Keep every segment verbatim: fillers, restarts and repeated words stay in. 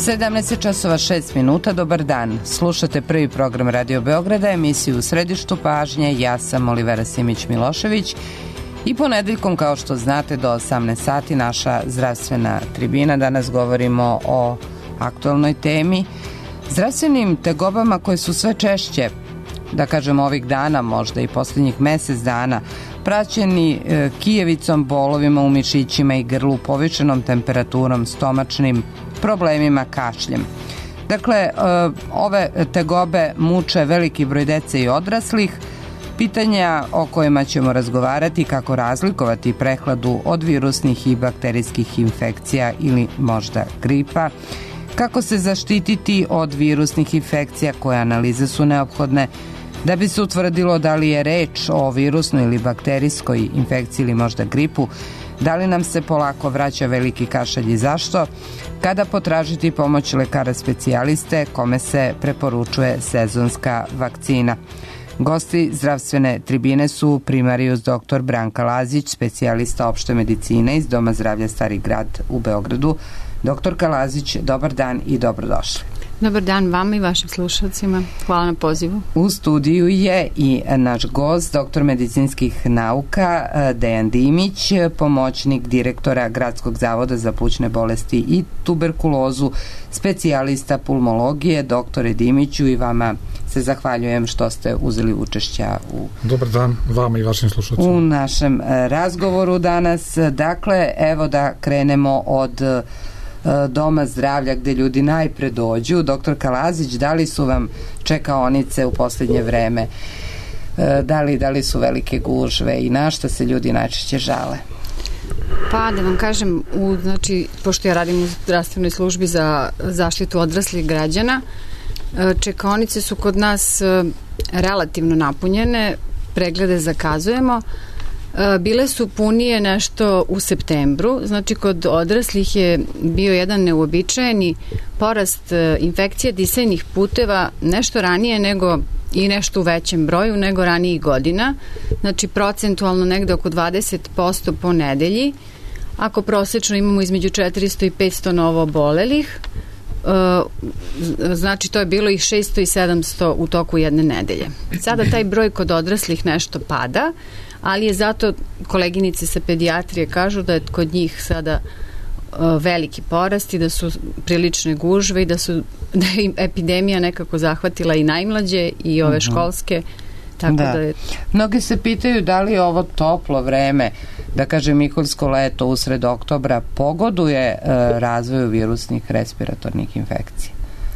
sedamnaest časova šest minuta, dobar dan. Slušate prvi program Radio Beograda, emisiju U središtu pažnje. Ja sam Olivera Simić-Milošević i ponedeljkom, kao što znate, do osamnaest sati naša zdravstvena tribina. Danas govorimo o aktualnoj temi, zdravstvenim tegobama koje su sve češće, da kažemo ovih dana, možda i posljednjih mesec dana, praćeni e, kijevicom, bolovima u mišićima i grlu, povišenom temperaturom, stomačnim problemima, kašljem. Dakle, e, ove tegobe muče veliki broj dece i odraslih. Pitanja o kojima ćemo razgovarati, kako razlikovati prehladu od virusnih i bakterijskih infekcija ili možda gripa, kako se zaštititi od virusnih infekcija, koje analize su neophodne da bi se utvrdilo da li je reč o virusnoj ili bakterijskoj infekciji ili možda gripu, da li nam se polako vraća veliki kašalj i zašto, kada potražiti pomoć lekara specijaliste kome se preporučuje sezonska vakcina. Gosti zdravstvene tribine su primarijus doktor Branka Lazić, specijalista opšte medicine iz Doma zdravlja Stari grad u Beogradu. Doktorka Lazić, dobar dan i dobrodošli. Dobar dan vama i vašim slušalcima. Hvala na pozivu. U studiju je i naš gost, doktor medicinskih nauka Dejan Dimić, pomoćnik direktora Gradskog zavoda za plućne bolesti i tuberkulozu, specijalista pulmologije. Doktore Dimiću, i vama se zahvaljujem što ste uzeli učešća u Dobar dan vama i vašim slušalcima. U našem razgovoru danas. Dakle, evo da krenemo od Doma zdravlja gde ljudi najpre dođu. Doktorka Lazić, da li su vam čekaonice u posljednje vreme? Da li, da li su velike gužve i na šta se ljudi najčešće žale? Pa da vam kažem, u, znači, pošto ja radim u zdravstvenoj službi za zaštitu odraslih građana, čekaonice su kod nas relativno napunjene, preglede zakazujemo. Bile su punije nešto u septembru, znači kod odraslih je bio jedan neuobičajeni porast infekcije disajnih puteva nešto ranije nego i nešto u većem broju nego ranijih godina, znači procentualno negde oko dvadeset posto po nedelji. Ako prosečno imamo između četiristo i petsto novo obolelih, znači to je bilo i šesto i sedamsto u toku jedne nedelje. Sada taj broj kod odraslih nešto pada, ali je zato koleginice sa pedijatrije kažu da je kod njih sada veliki porast i da su prilične gužve i da su da je epidemija nekako zahvatila i najmlađe i ove školske, tako da, da je... Mnogi se pitaju da li ovo toplo vreme, da kažem Miholjsko leto usred oktobra, pogoduje uh, razvoju virusnih respiratornih infekcija.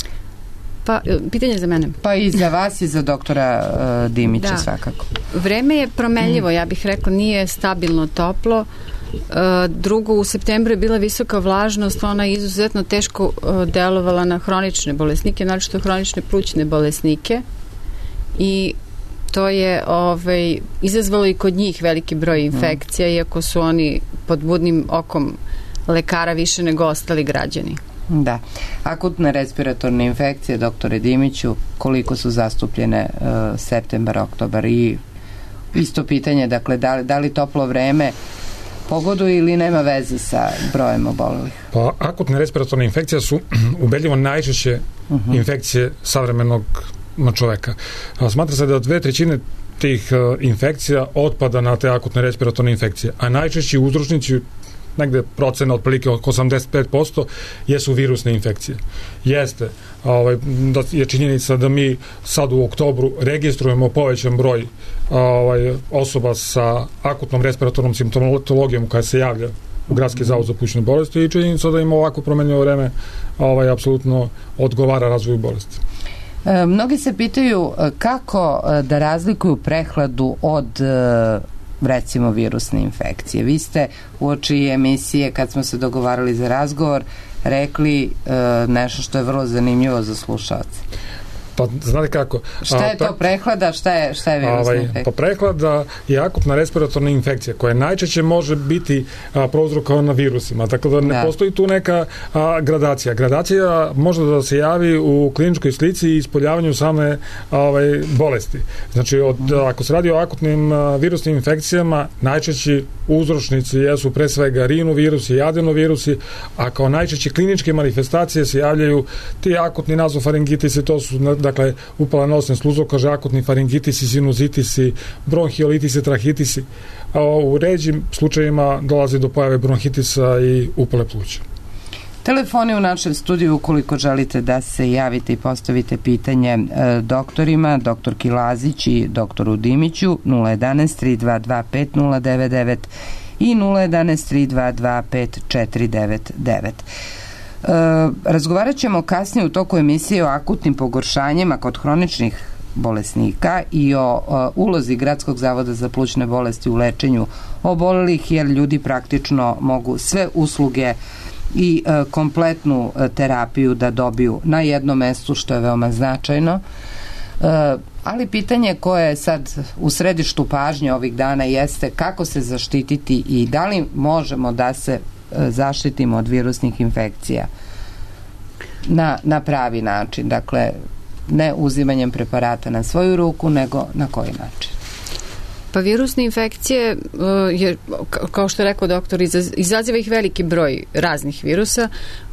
Pa, pitanje za mene. Pa i za vas i za doktora uh, Dimića, da. Svakako. Vreme je promenljivo, ja bih rekla, nije stabilno toplo. Uh, drugo, u septembru je bila visoka vlažnost, ona je izuzetno teško uh, delovala na hronične bolesnike, znači to hronične plućne bolesnike, i to je ovaj, izazvalo i kod njih veliki broj infekcija, iako su oni pod budnim okom lekara više nego ostali građani. Da. Akutne respiratorne infekcije, doktore Dimiću, koliko su zastupljene uh, septembar, oktobar? I isto pitanje, dakle, da li, da li toplo vreme pogoduje ili nema veze sa brojem obolelih? Pa, akutne respiratorne infekcije su ubedljivo najčešće uh-huh. infekcije savremenog čoveka. Smatra se da dve trećine tih uh, infekcija otpada na te akutne respiratorne infekcije, a najčešći uzročnici, negde procena otprilike oko osamdeset pet posto, jesu virusne infekcije. Jeste, ovaj, da je činjenica da mi sad u oktobru registrujemo povećan broj ovaj, osoba sa akutnom respiratornom simptomatologijom koja se javlja u Gradski zavod za plućne bolesti, i činjenica da im ovako promenljivo vreme ovaj, apsolutno odgovara razvoju bolesti. E, mnogi se pitaju kako da razlikuju prehladu od recimo virusne infekcije. Vi ste uoči emisije, kad smo se dogovarali za razgovor, rekli e, nešto što je vrlo zanimljivo za slušalce. Pa, znate kako? Šta je to prehlada, šta je, šta je virusna ovaj, infekcija? Pa prehlada je akutna respiratorna infekcija koja najčešće može biti a, prouzrokovana virusima. Tako da ne da. postoji tu neka a, gradacija. Gradacija može da se javi u kliničkoj slici i ispoljavanju same a, ovaj, bolesti. Znači, od, ako se radi o akutnim a, virusnim infekcijama, najčešći uzročnici jesu pre svega rinovirusi i adenovirusi, a kao najčešće kliničke manifestacije se javljaju ti akutni nazofaringitisi, to su dakle upala nosne sluzokože, akutni faringitisi, sinuzitisi, bronhiolitisi, trahitisi, a u ređim slučajevima dolazi do pojave bronhitisa i upale pluća. Telefoni u našem studiju ukoliko želite da se javite i postavite pitanje e, doktorima, doktorki Lazić i doktoru Dimiću, nula jedanaest tri dva dva pet nula devet devet i nula jedanaest tri dva dva pet četiri devet devet. E, razgovarat ćemo kasnije u toku emisije o akutnim pogoršanjima kod hroničnih bolesnika i o, o ulozi Gradskog zavoda za plućne bolesti u lečenju obolelih, jer ljudi praktično mogu sve usluge i e, kompletnu e, terapiju da dobiju na jednom mestu, što je veoma značajno. E, ali pitanje koje je sad u središtu pažnje ovih dana jeste kako se zaštititi i da li možemo da se e, zaštitimo od virusnih infekcija na, na pravi način. Dakle, ne uzimanjem preparata na svoju ruku, nego na koji način? Pa virusne infekcije, je, kao što je rekao doktor, izaziva ih veliki broj raznih virusa.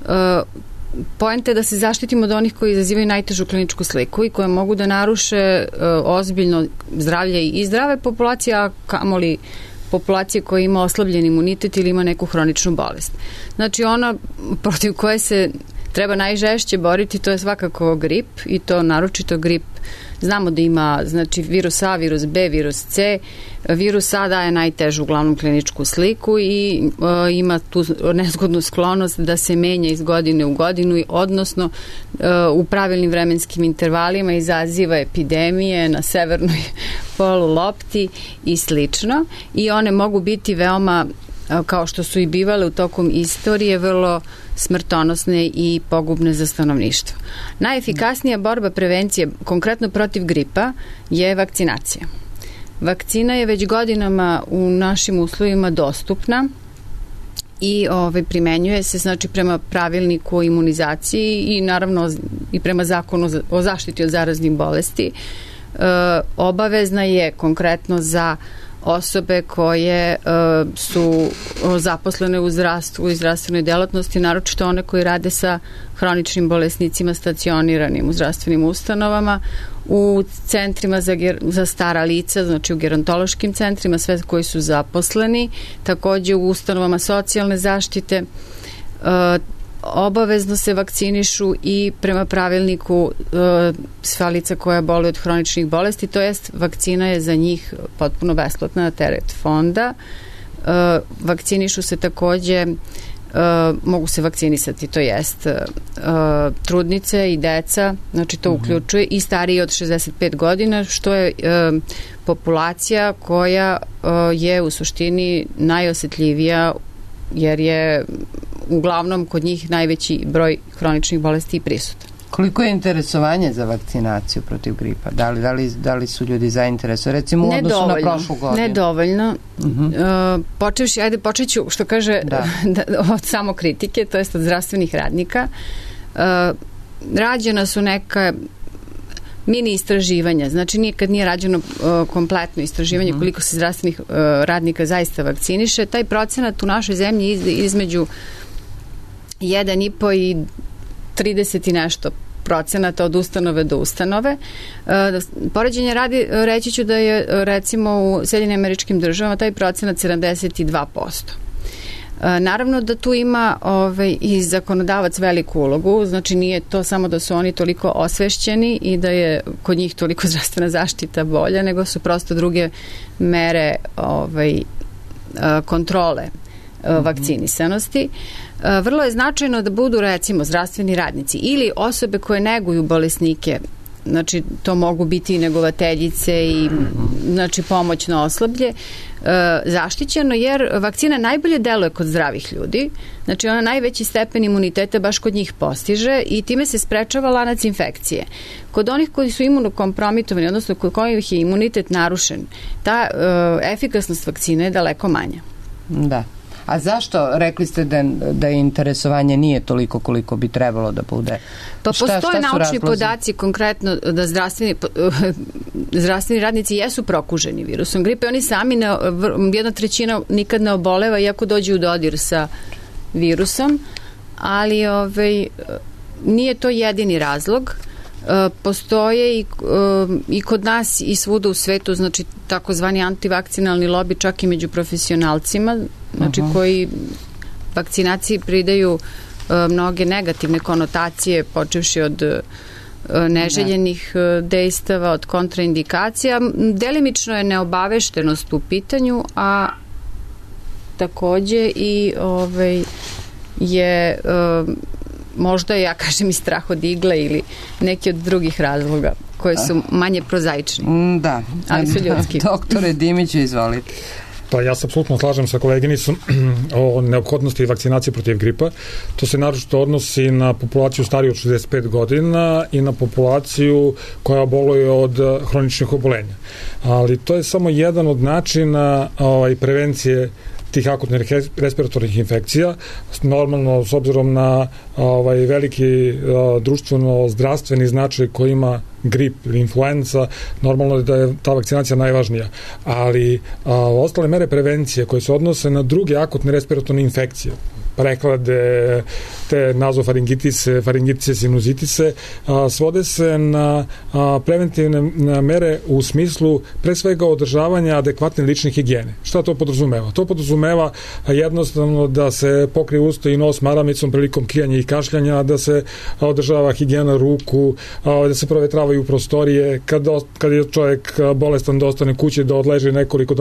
Poenta je da se zaštitimo od onih koji izazivaju najtežu kliničku sliku i koje mogu da naruše ozbiljno zdravlje i zdrave populacije, a kamoli populacije koja ima oslabljen imunitet ili ima neku hroničnu bolest. Znači ona protiv koje se treba najžešće boriti, to je svakako grip, i to naročito grip. Znamo da ima, znači, virus A, virus B, virus C. Virus A daje najtežu uglavnom kliničku sliku i e, ima tu nezgodnu sklonost da se menja iz godine u godinu, odnosno e, u pravilnim vremenskim intervalima izaziva epidemije na severnoj polulopti i slično. I one mogu biti veoma, kao što su i bivale u tokom istorije, vrlo smrtonosne i pogubne za stanovništvo. Najefikasnija borba prevencije, konkretno protiv gripa, je vakcinacija. Vakcina je već godinama u našim uslovima dostupna i ovaj, primenjuje se, znači, prema pravilniku o imunizaciji i naravno i prema zakonu o zaštiti od zaraznih bolesti. E, obavezna je konkretno za osobe koje uh, su zaposlene u zdravstvu i zdravstvenoj delatnosti, naročito one koji rade sa hroničnim bolesnicima stacioniranim u zdravstvenim ustanovama, u centrima za, za stara lica, znači u gerontološkim centrima, sve koji su zaposleni, takođe u ustanovama socijalne zaštite. Uh, obavezno se vakcinišu i prema pravilniku e, sva lica koja boluju od hroničnih bolesti, to jest vakcina je za njih potpuno besplatna na teret fonda. E, vakcinišu se takođe, e, mogu se vakcinisati, to jest e, trudnice i deca, znači to mm-hmm. uključuje i stariji od šezdeset pet godina, što je e, populacija koja e, je u suštini najosetljivija, jer je uglavnom kod njih najveći broj hroničnih bolesti prisutan. Koliko je interesovanje za vakcinaciju protiv gripa? Da li, da li, da li su ljudi zainteresovani? Recimo u odnosu na prošlu godinu. Nedovoljno. Uh-huh. Uh, počevši, ajde počet ću, što kaže, da. Da, od samokritike, to jest od zdravstvenih radnika. Uh, rađena su neka mini istraživanja, znači nikad nije rađeno uh, kompletno istraživanje uh-huh. koliko se zdravstvenih uh, radnika zaista vakciniše. Taj procenat u našoj zemlji iz, između jedan i po i trideset i nešto procenata od ustanove do ustanove. E, poređenje radi, reći ću da je recimo u Sjedinjenim Američkim Državama taj procenat sedamdeset dva posto. E, naravno da tu ima ovaj, i zakonodavac veliku ulogu, znači nije to samo da su oni toliko osvešćeni i da je kod njih toliko zdravstvena zaštita bolja, nego su prosto druge mere ovaj, kontrole vakcinisanosti. Vrlo je značajno da budu recimo zdravstveni radnici ili osobe koje neguju bolesnike, znači to mogu biti i negovateljice i znači pomoćno osoblje, zaštićeno, jer vakcina najbolje deluje kod zdravih ljudi, znači ona najveći stepen imuniteta baš kod njih postiže i time se sprečava lanac infekcije. Kod onih koji su imunokompromitovani, odnosno kod kojih je imunitet narušen, ta efikasnost vakcine je daleko manja. Da. A zašto? Rekli ste da, da interesovanje nije toliko koliko bi trebalo da bude. Pa šta, postoje šta naučni podaci konkretno da zdravstveni, zdravstveni radnici jesu prokuženi virusom gripe. Oni sami, ne, jedna trećina nikad ne oboleva iako dođu u dodir sa virusom, ali ovaj, nije to jedini razlog. Postoje i, i kod nas i svuda u svetu, znači takozvani antivakcinalni lobi, čak i među profesionalcima, znači uh-huh. koji vakcinaciji pridaju mnoge negativne konotacije, počevši od neželjenih dejstava, od kontraindikacija. Delimično je neobaveštenost u pitanju, a takođe i ovaj, je možda, ja kažem, i strah od igle ili neki od drugih razloga koji su manje prozaični. Da. Ali su ljudski. Doktore Dimiću, izvolite. Pa ja se apsolutno slažem sa koleginicom o neophodnosti vakcinacije protiv gripa. To se naročito odnosi na populaciju stariju od šezdeset pet godina i na populaciju koja boluje od hroničnih obolenja. Ali to je samo jedan od načina ovaj, prevencije tih akutnih respiratornih infekcija. Normalno, s obzirom na ovaj, veliki uh, društveno-zdravstveni značaj koji ima grip ili influenza, normalno je da je ta vakcinacija najvažnija. Ali uh, ostale mere prevencije koje se odnose na druge akutne respiratorne infekcije, preklade, te nazofaringitise, faringitise, sinuzitise, a, svode se na a, preventivne na mere u smislu pre svega održavanja adekvatne lične higijene. Šta to podrazumeva? To podrazumeva a, jednostavno da se pokrije usta i nos maramicom prilikom kijanja i kašljanja, da se a, održava higijena ruku, a, da se provetravaju prostorije, kad, kad je čovjek bolestan da ostane kući, da odleže nekoliko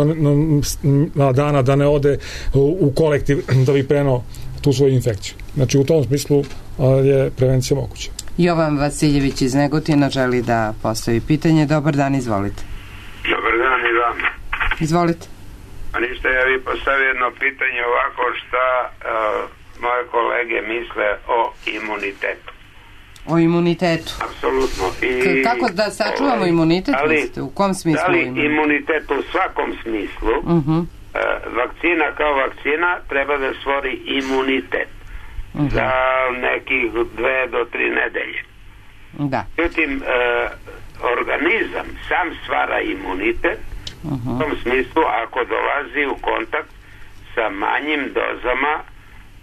dana, da ne ode u, u kolektiv da bi prenao tu svoju infekciju. Znači, u tom smislu je prevencija moguća. Jovan Vasiljević iz Negotina želi da postavi pitanje. Dobar dan, izvolite. Dobar dan i vama. Izvolite. A ništa, ja bih postavio jedno pitanje ovako, šta uh, moje kolege misle o imunitetu. O imunitetu? Apsolutno. I, K- kako da sačuvamo ovaj, imunitet? Ali, mislite? U kom smislu? Da li imunitet u svakom smislu? Uh-huh. Vakcina kao vakcina treba da stvori imunitet uh-huh. za nekih dve do tri nedelje. Da. Međutim, e, organizam sam stvara imunitet uh-huh. u tom smislu ako dolazi u kontakt sa manjim dozama e,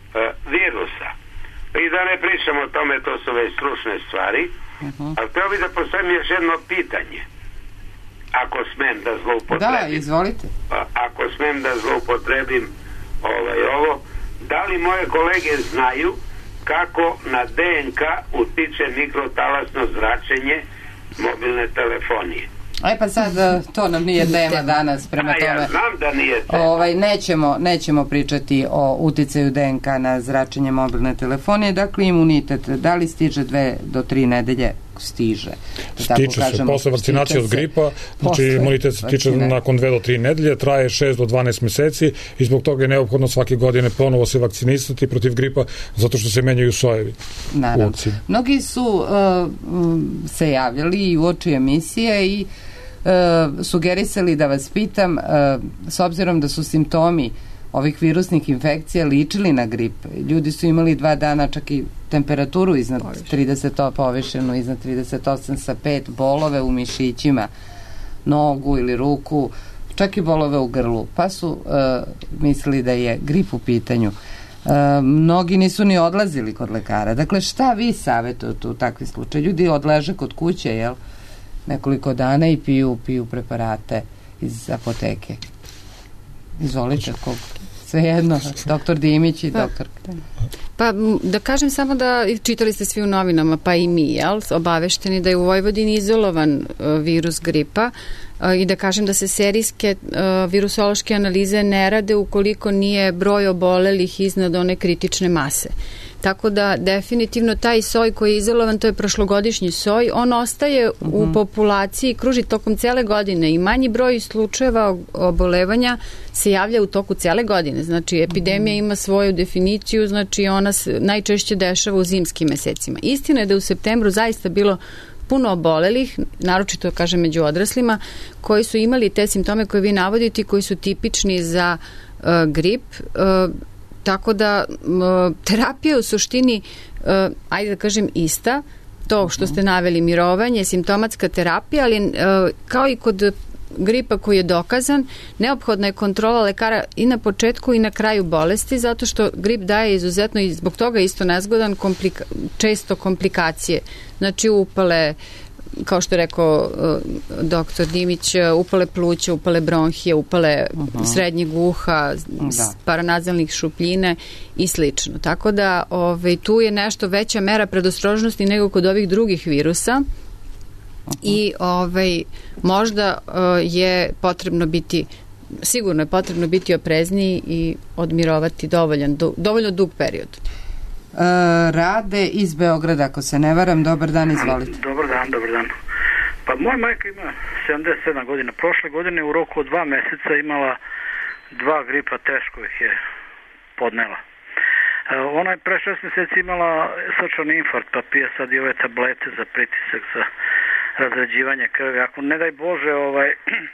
virusa. I da ne pričamo o tome, to su već stručne stvari, uh-huh. ali treba bi da postavim još jedno pitanje. Ako smem da zloupotrebim. Da, izvolite. Ako smem da zloupotrebim ovaj, ovo, da li moje kolege znaju kako na D N K utiče mikrotalasno zračenje mobilne telefonije? Aj pa sad, to nam nije tema danas, prema A, tome. Ja znam da nije tema. Ovaj, nećemo, nećemo pričati o uticaju D N K na zračenje mobilne telefonije. Dakle, imunitet, da li stiže dve do tri nedelje? Stiže. Stiče se, posle vakcinacije od gripa, znači imunitet se tiče nakon dve do tri nedelje, traje šest do dvanaest meseci i zbog toga je neophodno svake godine ponovo se vakcinisati protiv gripa, zato što se menjaju sojevi. Naravno. Mnogi su uh, se javljali i uoči emisije i uh, sugerisali da vas pitam, uh, s obzirom da su simptomi ovih virusnih infekcija ličili na grip. Ljudi su imali dva dana čak i temperaturu iznad trideset, povišenu iznad trideset osam sa pet, bolove u mišićima, nogu ili ruku, čak i bolove u grlu. Pa su uh, mislili da je grip u pitanju. Uh, mnogi nisu ni odlazili kod lekara. Dakle, šta vi savjetujete u takvim slučaju? Ljudi odleže kod kuće, jel? Nekoliko dana i piju, piju preparate iz apoteke. Izvolite, koliko? Sve jedno, doktor Dimić i doktor. Pa da kažem samo da čitali ste svi u novinama, pa i mi, jel, obavešteni da je u Vojvodini izolovan uh, virus gripa uh, i da kažem da se serijske uh, virusološke analize ne rade ukoliko nije broj obolelih iznad one kritične mase. Tako da definitivno taj soj koji je izolovan, to je prošlogodišnji soj, on ostaje uh-huh. u populaciji, kruži tokom cele godine i manji broj slučajeva obolevanja se javlja u toku cele godine. Znači, epidemija uh-huh. ima svoju definiciju, znači ona se najčešće dešava u zimskim mesecima. Istina je da u septembru zaista bilo puno obolelih, naročito kažem među odraslima, koji su imali te simptome koje vi navodite i koji su tipični za uh, grip. Uh, tako da uh, terapija je u suštini, uh, ajde da kažem, ista. To što ste naveli, mirovanje, simptomatska terapija, ali uh, kao i kod gripa koji je dokazan, neophodna je kontrola lekara i na početku i na kraju bolesti, zato što grip daje izuzetno i zbog toga isto nezgodan komplika, često komplikacije. Znači upale, kao što je rekao uh, doktor Dimić, upale pluća, upale bronhije, upale uh-huh. srednjeg uha, da. paranazalnih šupljine i slično. Tako da ovaj, tu je nešto veća mera predostrožnosti nego kod ovih drugih virusa. I ovaj, možda uh, je potrebno biti, sigurno je potrebno biti oprezniji i odmirovati dovoljan, du, dovoljno dug period. Uh, Rade iz Beograda, ako se ne varam, dobar dan, izvolite. Dobar dan, dobar dan. Pa moja majka ima sedamdeset sedam godina. Prošle godine u roku od dva meseca imala dva gripa, teško ih je podnela. Uh, ona je pre šest meseci imala srčani infarkt, pa pije sad i ove tablete za pritisak, za razređivanje krvi. Ako ne daj Bože ovaj,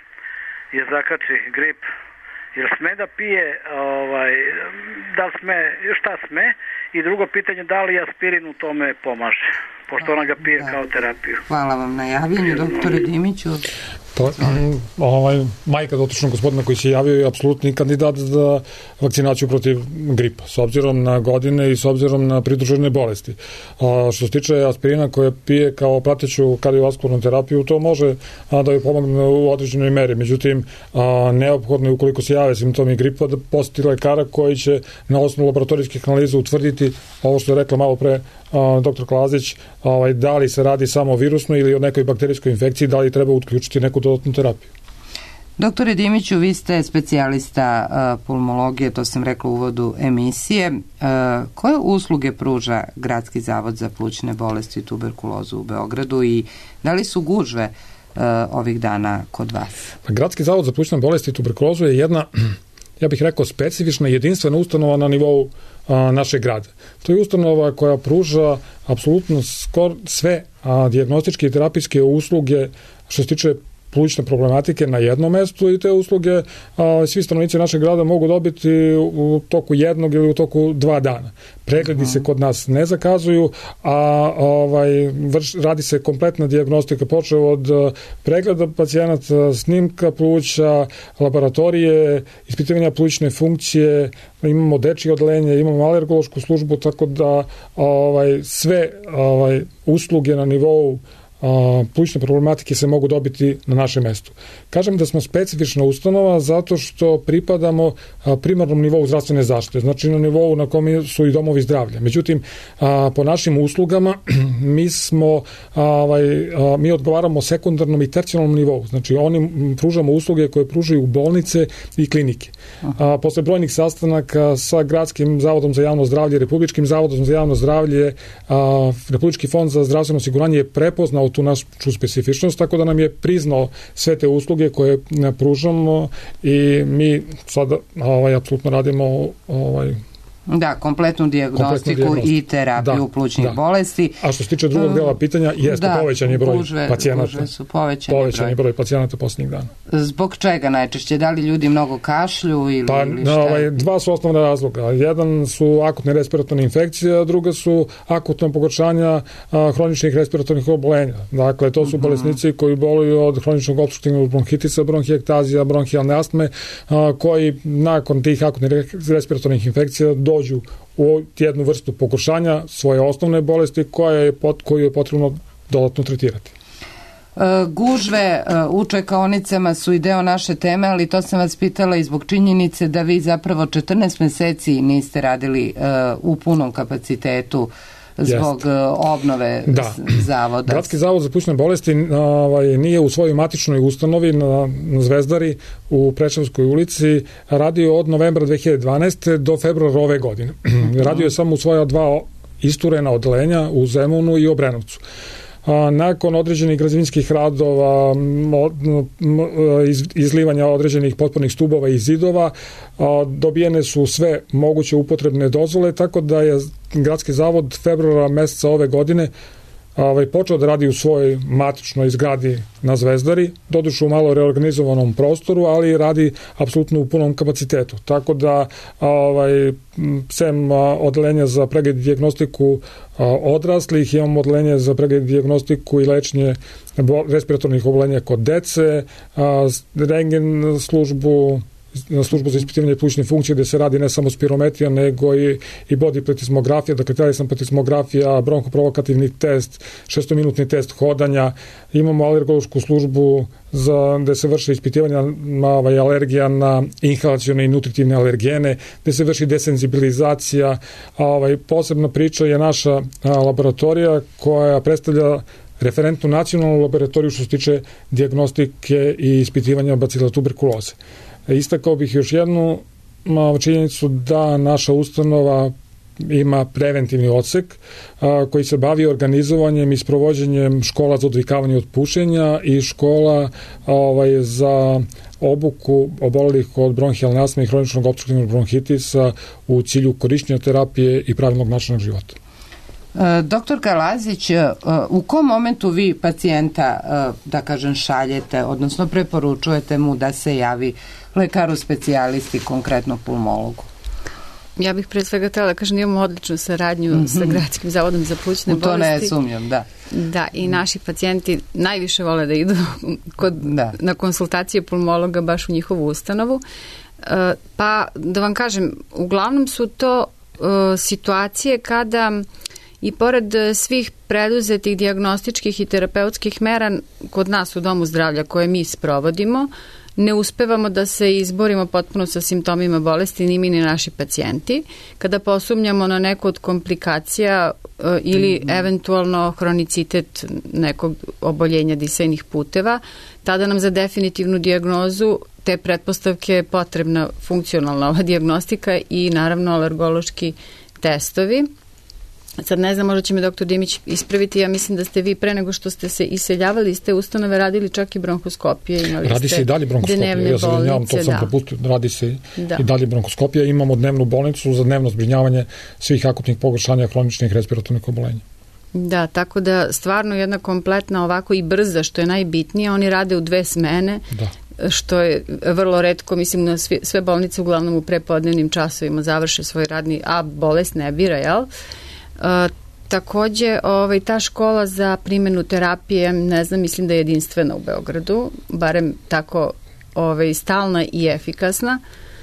je zakači grip, jer sme da pije, ovaj, da li sme, šta sme, i drugo pitanje, da li aspirin u tome pomaže, pošto ona ga pije da. kao terapiju. Hvala vam na javljenju, doktore Dimiću. Pa, ovaj, majka dotičnog gospodina koji se javio je apsolutni kandidat za vakcinaciju protiv gripa, s obzirom na godine i s obzirom na pridružene bolesti. A, što se tiče aspirina koje pije kao prateću kardiovaskularnu terapiju, to može a, da joj pomogne u određenoj meri. Međutim, a, neophodno je ukoliko se jave simptomi gripa da poseti lekara koji će na osnovu laboratorijskih analiza utvrditi ovo što je rekla malo pre a, doktor Klazić, ovaj, da li se radi samo o virusnoj ili o nekoj bakterijskoj infekciji, da li treba uključiti neku dodatnu terapiju. Doktore Dimiću, vi ste specijalista uh, pulmologije, to sam rekla u uvodu emisije. Uh, koje usluge pruža Gradski zavod za plućne bolesti i tuberkulozu u Beogradu i da li su gužve uh, ovih dana kod vas? Gradski zavod za plućne bolesti i tuberkulozu je jedna, ja bih rekao, specifična, jedinstvena ustanova na nivou a, našeg grada. To je ustanova koja pruža apsolutno skor sve a, dijagnostičke i terapijske usluge što se tiče plućne problematike na jednom mestu i te usluge a, svi stanovnici našeg grada mogu dobiti u toku jednog ili u toku dva dana. Pregledi uh-huh. se kod nas ne zakazuju, a ovaj, vrš, radi se kompletna dijagnostika, počeo od pregleda pacijenata, snimka pluća, laboratorije, ispitivanja plućne funkcije, imamo dečje odeljenje, imamo alergološku službu, tako da ovaj, sve ovaj, usluge na nivou a, plućne problematike se mogu dobiti na našem mestu. Kažem da smo specifična ustanova zato što pripadamo a, primarnom nivou zdravstvene zaštite, znači na nivou na kom su i domovi zdravlja. Međutim, a, po našim uslugama mi smo a, ovaj, a, mi odgovaramo sekundarnom i tercijalnom nivou, znači oni pružamo usluge koje pružaju bolnice i klinike. A, posle brojnih sastanaka sa Gradskim zavodom za javno zdravlje, Republičkim zavodom za javno zdravlje, a, Republički fond za zdravstveno osiguranje je prepoznao tu našu specifičnost, tako da nam je priznao sve te usluge koje pružamo i mi sada ovaj, apsolutno radimo ovaj, Da, kompletnu dijagnostiku i terapiju da, plućnih da. bolesti. A što se tiče drugog dela pitanja, jeste da, povećan je broj gužve, pacijenata. Gužve su povećan, povećan je broj, broj pacijenata posljednjih dana. Zbog čega najčešće? Da li ljudi mnogo kašlju ili, pa, ili šta? Ovaj, dva su osnovna razloga. Jedan su akutne respiratorne infekcije, a druga su akutna pogoršanja a, hroničnih respiratornih obolenja. Dakle, to su uh-huh. bolesnici koji boluju od hroničnog opstruktivnog bronhitisa, bronhijektazija, bronhijalne astme, a, koji nakon tih akutnih respiratornih infekcija dođu u jednu vrstu pogoršanja svoje osnovne bolesti koja je pot, koju je potrebno dodatno tretirati. Gužve u čekaonicama su i deo naše teme, ali to sam vas pitala i zbog činjenice da vi zapravo četrnaest meseci niste radili u punom kapacitetu zbog Jest. obnove da. zavoda. Gradski zavod za plućne bolesti ovaj, nije u svojoj matičnoj ustanovi na, na Zvezdari u Preševskoj ulici radio od novembra dve hiljade dvanaeste do februara ove godine. Radio je samo u svoja dva isturena odeljenja u Zemunu i Obrenovcu. A, nakon određenih građevinskih radova, iz, izlivanja određenih potpornih stubova i zidova, a, dobijene su sve moguće upotrebne dozvole, tako da je Gradski zavod februara meseca ove godine ovaj, počeo da radi u svojoj matičnoj zgradi na Zvezdari, doduše u malo reorganizovanom prostoru, ali radi apsolutno u punom kapacitetu. Tako da ovaj, sem odelenja za pregled i dijagnostiku odraslih, imamo odelenje za pregled i dijagnostiku i lečenje respiratornih obolenja kod dece, rentgen službu, na službu za ispitivanje plućne funkcije, gde se radi ne samo spirometrija, nego i, i body pletismografija, dakle telesna pletismografija, bronhoprovokativni test, šestominutni test hodanja. Imamo alergološku službu za, gde se vrši ispitivanje ovaj, alergija na inhalacione i nutritivne alergene, gde se vrši desenzibilizacija. Ovaj, posebna priča je naša a, laboratorija koja predstavlja referentnu nacionalnu laboratoriju što se tiče dijagnostike i ispitivanja bacila tuberkuloze. Istakao bih još jednu činjenicu da naša ustanova ima preventivni odsek a, koji se bavi organizovanjem i sprovođenjem škola za odvikavanje od pušenja i škola ovaj, za obuku obolelih od bronhijalne astme i hroničnog opstruktivnog bronhitisa u cilju korišćenja terapije i pravilnog načina života. Doktorka Lazić, u kom momentu vi pacijenta, da kažem, šaljete, odnosno preporučujete mu da se javi lekaru specijalisti, konkretno pulmologu? Ja bih pre svega htjela da kažem da imamo odličnu saradnju mm-hmm. sa Gradskim zavodom za plućne bolesti. U to ne sumnjam, da. Da, i naši pacijenti najviše vole da idu kod, da. na konsultacije pulmologa baš u njihovu ustanovu. Pa da vam kažem, uglavnom su to situacije kada i pored svih preduzetih dijagnostičkih i terapeutskih mera kod nas u Domu zdravlja koje mi sprovodimo, ne uspevamo da se izborimo potpuno sa simptomima bolesti ni mi ni naši pacijenti. Kada posumnjamo na neku od komplikacija e, ili mm-hmm. eventualno hronicitet nekog oboljenja disajnih puteva, tada nam za definitivnu dijagnozu te pretpostavke je potrebna funkcionalna ova dijagnostika i naravno alergološki testovi. Sad ne znam, možda će me doktor Dimić ispraviti, ja mislim da ste vi pre nego što ste se iseljavali iz te ustanove radili čak i bronhoskopije, imali radi ste se i dalje bronhoskopije, ja se izvinjavam, to sam da. propustio, radi se da. i dalje bronhoskopija, imamo dnevnu bolnicu za dnevno zbrinjavanje svih akutnih pogoršanja hroničnih respiratornih obolenja. Da, tako da stvarno jedna kompletna ovako i brza, što je najbitnije, oni rade u dve smene, da. Što je vrlo retko, mislim na sve, sve bolnice uglavnom u prepodnevnim časovima završe svoj radni, a bolest ne bira, jel? Uh, takođe, ovaj, ta škola za primjenu terapije, ne znam, mislim da je jedinstvena u Beogradu, barem tako ovaj, stalna i efikasna.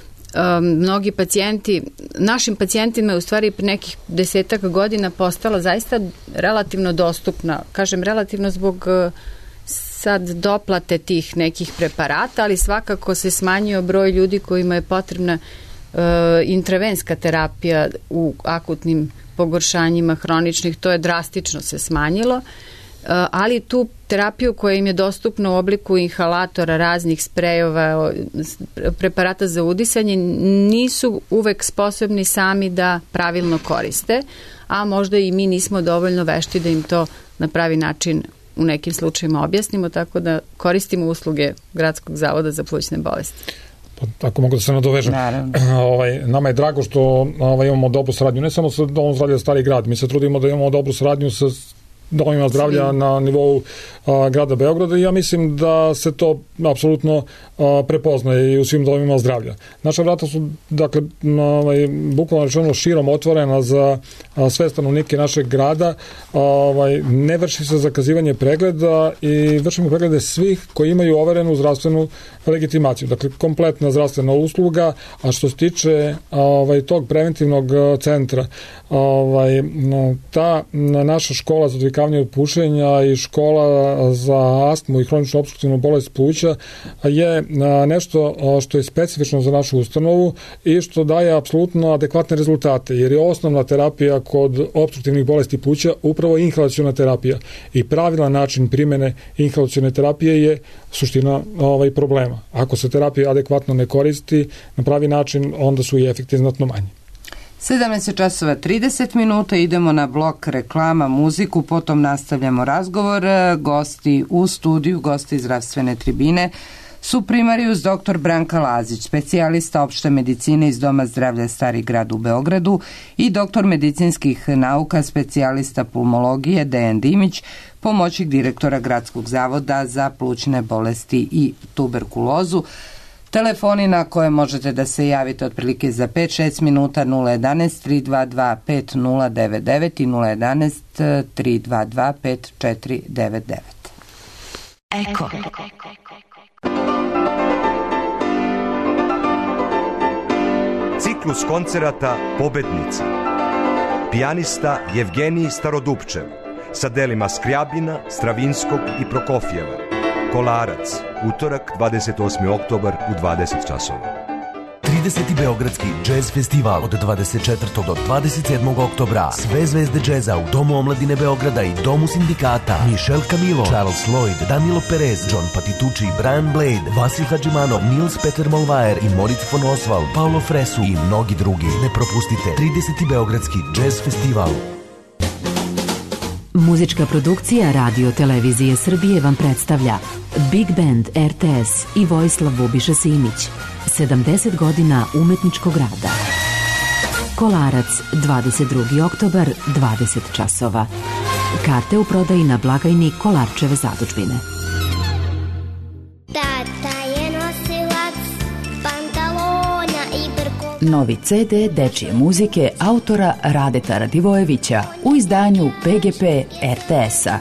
Um, mnogi pacijenti, našim pacijentima je u stvari pre nekih desetak godina postala zaista relativno dostupna, kažem relativno zbog uh, sad doplate tih nekih preparata, ali svakako se smanjio broj ljudi kojima je potrebna uh, intravenska terapija u akutnim pogoršanjima hroničnih, to je drastično se smanjilo, ali tu terapiju koja im je dostupna u obliku inhalatora, raznih sprejova, preparata za udisanje, nisu uvek sposobni sami da pravilno koriste, a možda i mi nismo dovoljno vešti da im to na pravi način u nekim slučajima objasnimo, tako da koristimo usluge Gradskog zavoda za plućne bolesti. Ako mogu da se nadovežem. Ovaj, nama je drago što ovaj, imamo dobru saradnju, ne samo sa Domom zdravlja Stari grad, mi se trudimo da imamo dobru saradnju sa domovima zdravlja Svi. na nivou a, grada Beograda i ja mislim da se to apsolutno a, prepoznaje i u svim domovima zdravlja. Naša vrata su, dakle, ovaj, bukvalno rečeno širom otvorena za a, sve stanovnike našeg grada. Ovaj, ne vrši se zakazivanje pregleda i vršimo preglede svih koji imaju overenu zdravstvenu legitimaciju. Dakle, kompletna zdravstvena usluga, a što se tiče ovaj, tog preventivnog centra, ovaj, ta naša škola za odvikavanje od pušenja i škola za astmu i hroničnu opstruktivnu bolest pluća je nešto što je specifično za našu ustanovu i što daje apsolutno adekvatne rezultate, jer je osnovna terapija kod opstruktivnih bolesti pluća upravo inhalaciona terapija i pravilan način primene inhalacione terapije je suština ovaj, problema. Ako se terapija adekvatno ne koristi na pravi način, onda su i efekti znatno manji. sedamnaest časova trideset minuta, idemo na blok reklama, muziku, potom nastavljamo razgovor. Gosti u studiju, gosti zdravstvene tribine Suprimarius doktor Branka Lazić, specijalista opšte medicine iz Doma zdravlja Stari grad u Beogradu i doktor medicinskih nauka, specijalista pulmologije Dejan Dimić, pomoćnik direktora Gradskog zavoda za plućne bolesti i tuberkulozu. Telefoni na koje možete da se javite otprilike za pet do šest minuta nula jedanaest tri dva dva pet nula devet devet i nula jedanaest tri dva dva pet četiri devet devet. Eko. Ciklus koncerata Pobednici. Pijanista Jevgenij Starodupčev sa delima Skrjabina, Stravinskog i Prokofjeva. Kolarac, utorak dvadeset osmi oktobar u dvadeset časova. trideseti Beogradski džez festival od dvadeset četvrtog do dvadeset sedmog oktobra. Sve zvezde džeza u Domu omladine Beograda i Domu sindikata. Michel Camilo, Charles Lloyd, Danilo Perez, John Patitucci, Brian Blade, Vasil Hadžimanov, Nils Peter Molvaer i Moritz von Oswald, Paolo Fresu i mnogi drugi. Ne propustite trideseti Beogradski džez festival. Muzička produkcija Radio Televizije Srbije vam predstavlja Big Band R T S i Vojislav Bubiša Simić. sedamdeset godina umetničkog rada. Kolarac, dvadeset drugi oktobar, dvadeset časova. Karte u prodaji na blagajni Kolarčeve zadužbine. Tata je nosilac pantalona i brkova. Novi C D dečije muzike autora Radeta Radivojevića u izdanju P G P R T S-a.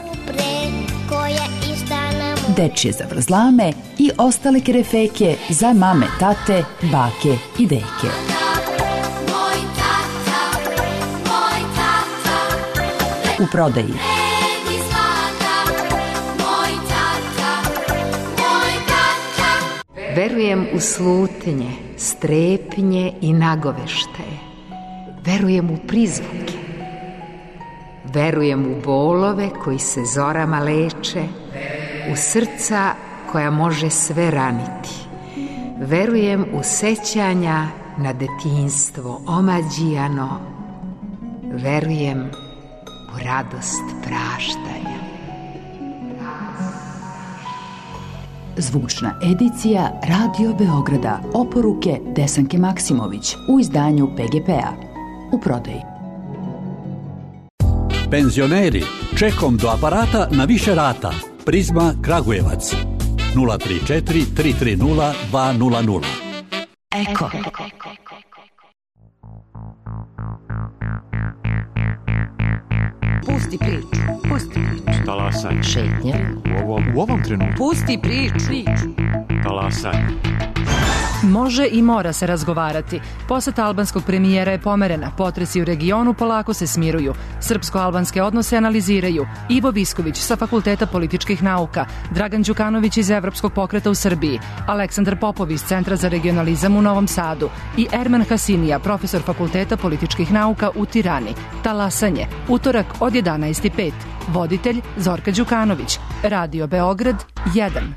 Dečije zavrzlame i ostale kerefeke za mame, tate, bake i deke. U prodaji. Verujem u slutnje, strepnje i nagoveštaje. Verujem u prizvuke. Verujem u bolove koji se zorama leče, u srca koja može sve raniti. Verujem u sećanja na detinjstvo omađijano. Verujem u radost praštanja. Zvučna edicija Radio Beograda, oporuke Desanke Maksimović u izdanju P G P-a. U prodaji. Penzioneri, čekom do aparata na više rata. Prizma Kragujevac nula tri četiri tri tri nula dva nula nula. Eko. Pusti priču, pusti priču. Talasaj. Šetnje. U ovom, u ovom trenutku. Pusti priču. Talasaj. Može i mora se razgovarati. Poseta albanskog premijera je pomerena. Potresi u regionu polako se smiruju. Srpsko-albanske odnose analiziraju Ivo Visković sa Fakulteta političkih nauka, Dragan Đukanović iz Evropskog pokreta u Srbiji, Aleksandar Popov iz Centra za regionalizam u Novom Sadu i Erman Hasinija, profesor Fakulteta političkih nauka u Tirani. Talasanje, utorak od jedanaest i pet. Voditelj Zorka Đukanović. Radio Beograd jedan.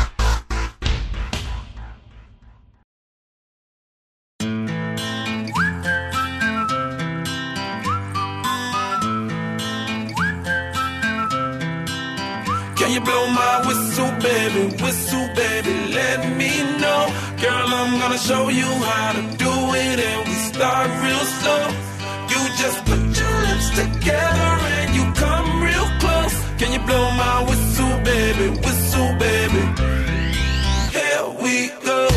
Can you blow my whistle, baby, whistle, baby, let me know. Girl, I'm gonna show you how to do it, and we start real slow. You just put your lips together and you come real close. Can you blow my whistle, baby, whistle, baby? Here we go.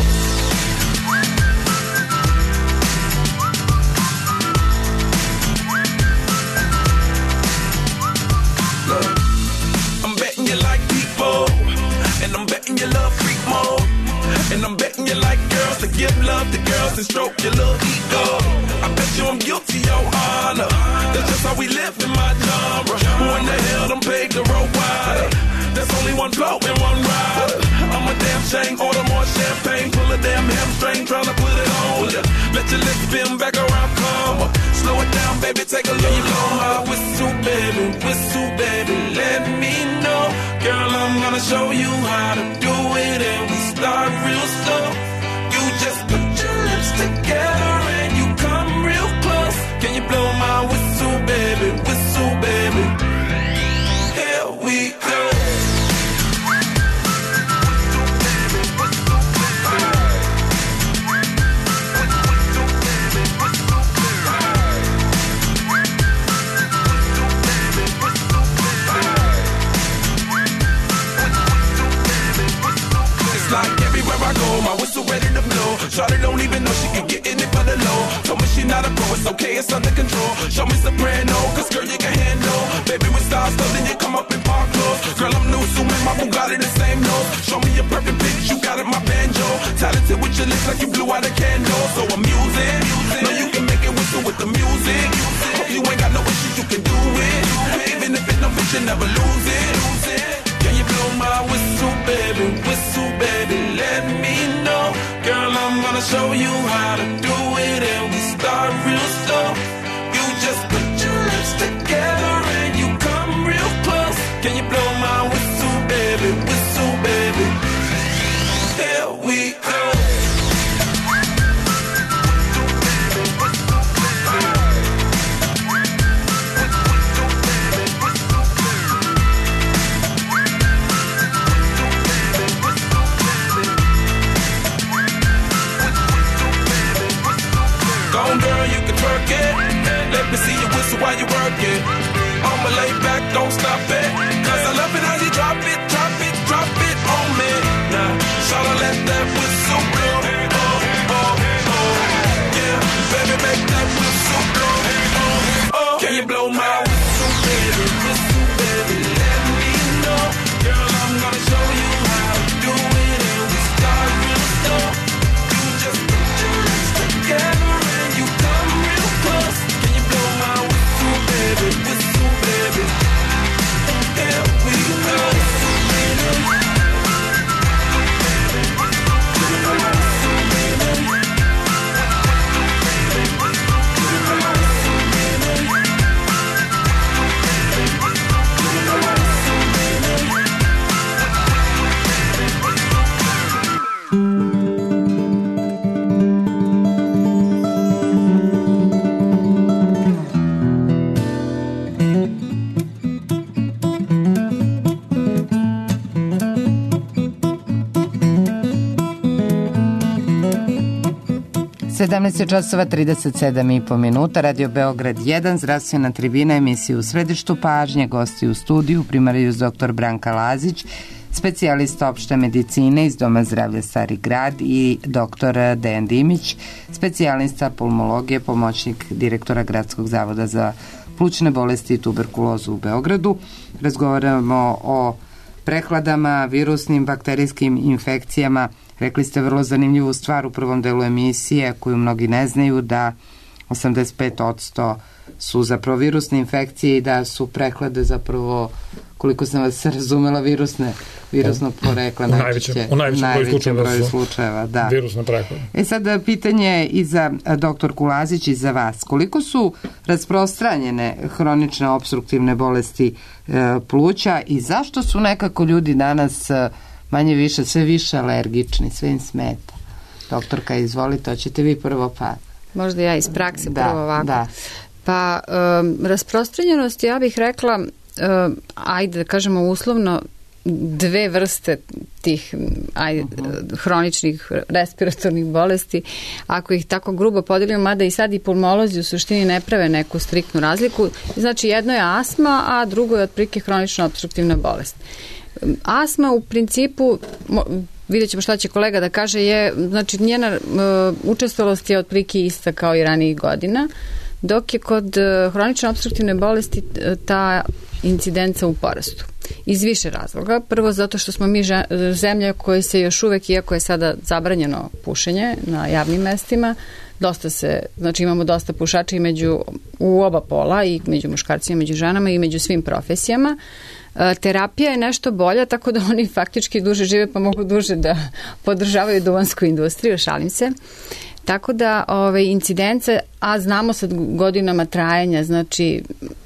Look, I'm betting you like people, and I'm betting you love freak mode, and I'm betting you like girls to give love to girls and stroke your little ego. I bet you I'm guilty, your honor. That's just how we live in my genre. Who in the hell done paved the road wider? There's only one blow and one rider. I'm a damn shame, order more champagne, pull a damn hamstring, tryna put it on ya. Let your lips spin back around, come on. Slow it down, baby, take a look. You blow my whistle, baby, whistle, baby, let me know. Girl, I'm gonna show you how to do it, and we start real slow. You just put your lips together and you come real close. Can you blow my whistle, baby, whistle, baby? Here we go. even though she can get in it for the low. Told me she not a pro, it's okay, it's under control. Show me soprano, cause girl, you can handle. Baby, with stars, so then you come up in park clothes. Girl, I'm new, so my Bugatti the same nose. Show me a perfect pitch, you got it, my banjo. Talented with your lips like you blew out a candle. So I'm using, know you can make it whistle with the music. Hope you ain't got no issues, you can do it. Even if it's no bitch, you never lose it. Can you blow my whistle, baby, whistle, baby, let me know. Girl, I'm gonna show you how to do it, and we start real slow. You just put your lips together and you come real close. Can you blow my whistle, baby, whistle, baby? Here we go. Girl, you can twerk it. Let me see you whistle while you work it. I'ma lay back, don't stop it. Cause I love it how you drop it, drop it, drop it on me. Now, shawty, let that whistle blow. Oh, oh, oh. Yeah, baby, make that whistle blow. Oh, oh. Can you blow my whistle, baby? Whistle, baby, let me know. Girl, I'm gonna show you how to do it, and we start real slow. You just put your lips together. Baby, whistle, baby. Here we go. sedamnaest časova trideset sedam i po minuta, Radio Beograd jedan, zdravstvena tribina, emisiju U središtu pažnje, gosti u studiju, primarijus doktor Branka Lazić, specijalista opšte medicine iz Doma zdravlja Stari grad i doktor Dejan Dimić, specijalista pulmologije, pomoćnik direktora Gradskog zavoda za plućne bolesti i tuberkulozu u Beogradu. Razgovaramo o prehladama, virusnim, bakterijskim infekcijama. Rekli ste vrlo zanimljivu stvar u prvom delu emisije koju mnogi ne znaju, da osamdeset pet posto su zapravo virusne infekcije i da su prehlade zapravo, koliko sam vas razumela, virusne, virusnog porekla. U najvećem, u najvećem, najvećem broju, broju slučajeva. Da. Virusne prehlade. E sad pitanje i za doktorku Lazić i za vas. Koliko su rasprostranjene hronične opstruktivne bolesti e, pluća i zašto su nekako ljudi danas e, manje više, sve više alergični, sve im smeta? Doktorka, izvolite, hoćete vi prvo pa... Možda ja iz prakse da, prvo ovako. Da. Pa, um, rasprostranjenost, ja bih rekla, um, ajde da kažemo uslovno, dve vrste tih ajde, uh-huh. hroničnih respiratornih bolesti, ako ih tako grubo podelimo, mada i sad i pulmolozi u suštini ne prave neku striktnu razliku. Znači, jedno je astma, a drugo je otprilike hronična opstruktivna bolest. Astma u principu, vidjet ćemo šta će kolega da kaže, je, znači njena uh, učestalost je otprilike ista kao i ranijih godina, dok je kod uh, hronične opstruktivne bolesti uh, ta incidenca u porastu. Iz više razloga. Prvo zato što smo mi zemlja koja se još uvek, iako je sada zabranjeno pušenje na javnim mestima, dosta se, znači imamo dosta pušača i među, u oba pola, i među muškarcima, među ženama i među svim profesijama. Terapija je nešto bolja, tako da oni faktički duže žive pa mogu duže da podržavaju duvansku industriju, šalim se. Tako da ove, incidenca, a znamo sad godinama trajanja, znači